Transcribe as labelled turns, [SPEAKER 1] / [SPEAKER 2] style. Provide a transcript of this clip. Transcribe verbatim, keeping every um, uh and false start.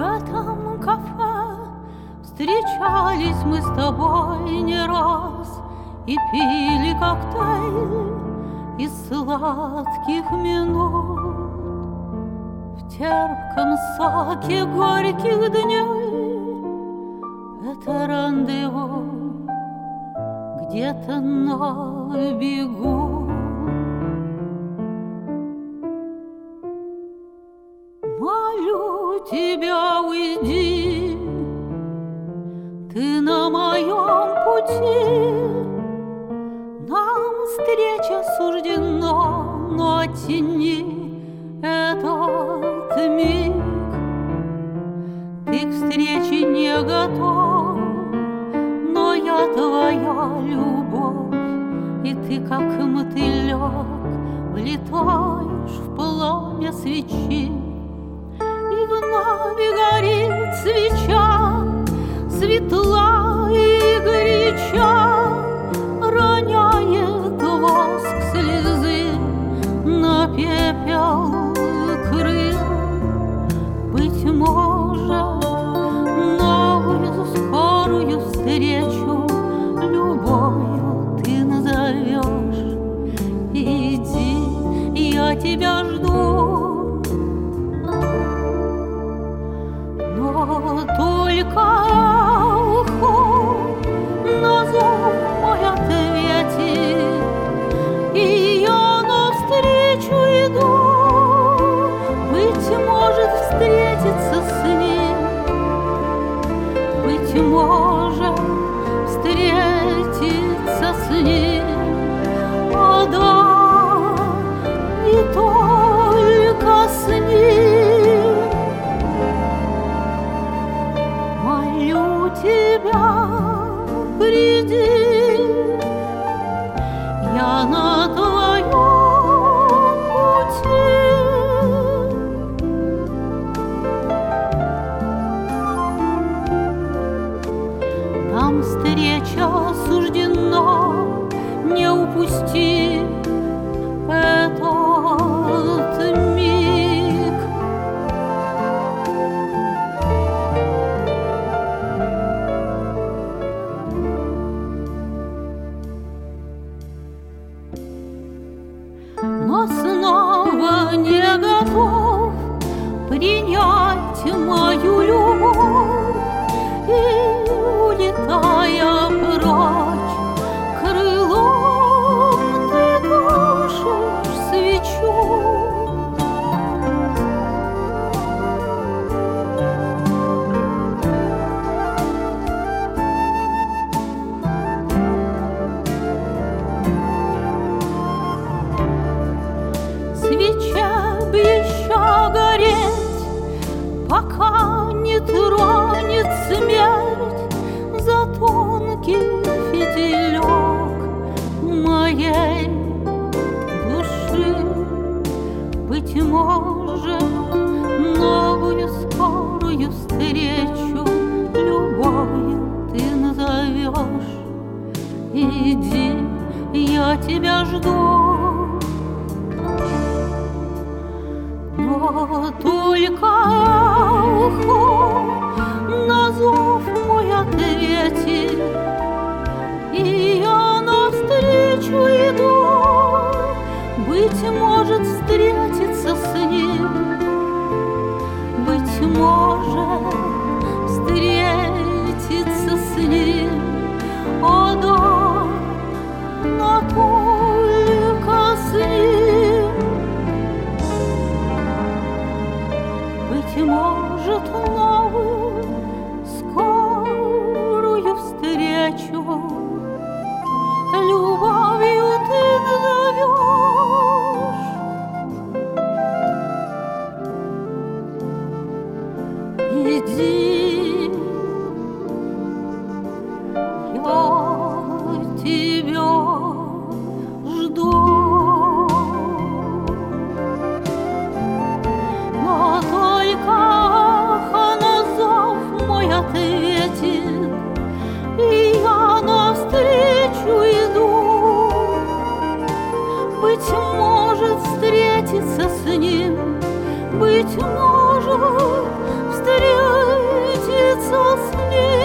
[SPEAKER 1] этом кафе встречались мы с тобой не раз и пили коктейль из сладких минут. В терпком соке горьких дней это рандеву где-то на бегу. Молю тебя, уйди, ты на моем пути. Нам встреча суждена, но оттяни этот миг. Ты к встрече не готов, но я твоя любовь, и ты, как мотылек, влетаешь в пламя свечи. И вновь горит свеча, светла и горяча, роняет воск слезы на пепел крыл. Быть может, новую скорую встречу любовью ты назовешь. Иди, я тебя жду. Но только на зов мой ответи, и я навстречу иду. Быть может, встретиться с ним, быть может, встретиться с ним. О да, и только с ним. Молю тебя, приди, я на твоем пути. Нам встреча суждена, не упусти этот миг. Но снова не готов принять мою любовь, и, улетая прочь, крылом ты тушишь свечу. Свеча б еще гореть, пока не тронет смерть за тонкий фитилек моей души. Быть может, новую скорую встречу любовью ты назовешь. Иди, я тебя жду. Но только на зов мой ответи, и я навстречу иду. Быть может, встретиться с ним, быть может, встретиться с ним. О да, но только с ним. Быть может, новую скорую встречу любовью ты назовешь. Иди, я тебя жду. Но только на зов мой ответит, и я навстречу иду. Быть может, встретиться с ним, быть может, встретиться. засни.